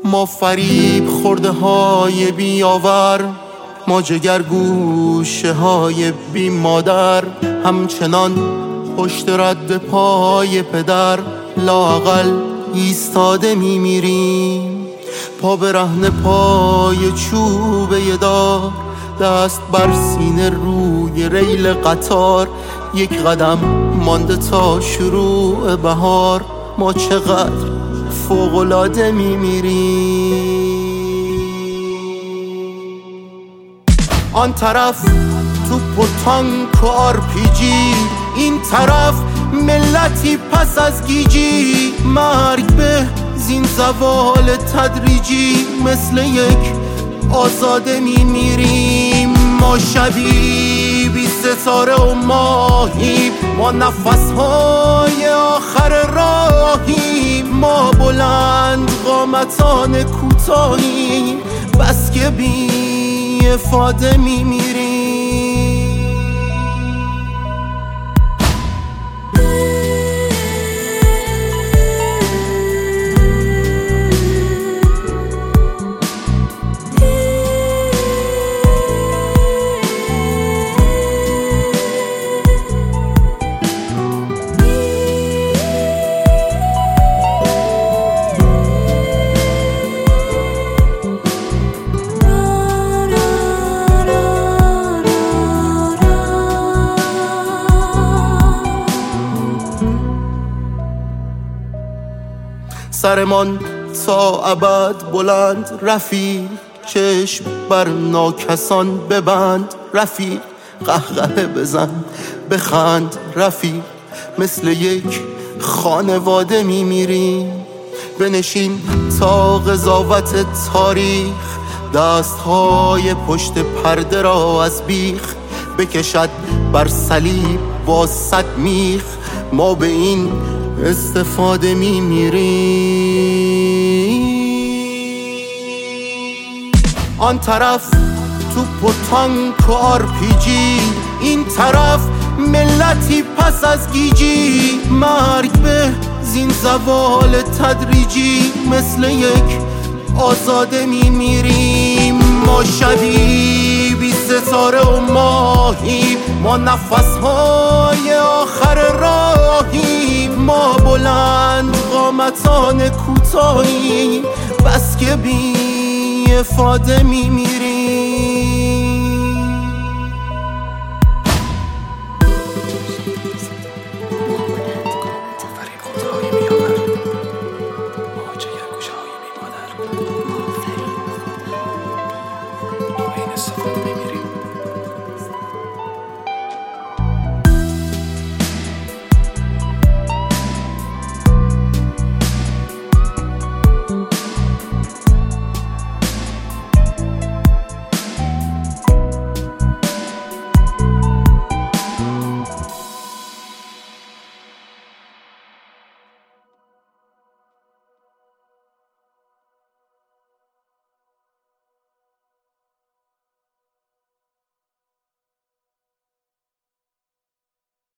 ما فریب خورده های بیاور، ما جگر گوشه های بی مادر، همچنان پشت رد پای پدر لااقل ایستاده میمیریم. پا به رهن پای چوبه دار، دست بر سینه روی ریل قطار، یک قدم مانده تا شروع بهار، ما چقدر فوق‌العاده میمیریم. آن طرف توپ و تانک و آرپیجی، این طرف ملتی پس از گیجی، مرگ به زین زوال تدریجی، مثل یک آزاده میمیریم. ما شبی بی ستاره و ماهیم، ما نفسهای آخر راهیم، ما بلند قامتان کوتاهیم، بس که بی افاده میمیریم. سرمان تا ابد بلند رفیق، چشم بر ناکسان ببند رفیق، قهقه بزن بخند رفیق، مثل یک خانواده میمیریم. بنشین تا قضاوت تاریخ، دستهای پشت پرده را از بیخ بکشد بر صلیب با 100 میخ، ما به این استفاده میمیریم. آن طرف توپ و تانک و آرپیجی، این طرف ملتی پس از گیجی، مرگ به زین زوال تدریجی، مثل یک آزاده میمیریم. ما شبی بی ستاره و ماهیم، ما نفسهای آخر راهیم، ما بلند قامتان کوتاهیم، بس که بی افاده میمیریم.